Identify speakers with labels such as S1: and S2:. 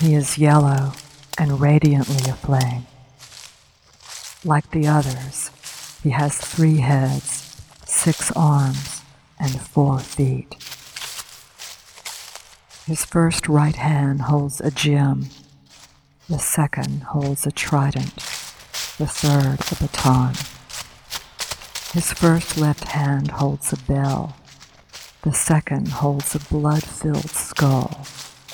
S1: He is yellow and radiantly aflame. Like the others, he has 3 heads, 6 arms, and 4 feet. His first right hand holds a gem, the second holds a trident, the third a baton. His first left hand holds a bell, the second holds a blood-filled skull,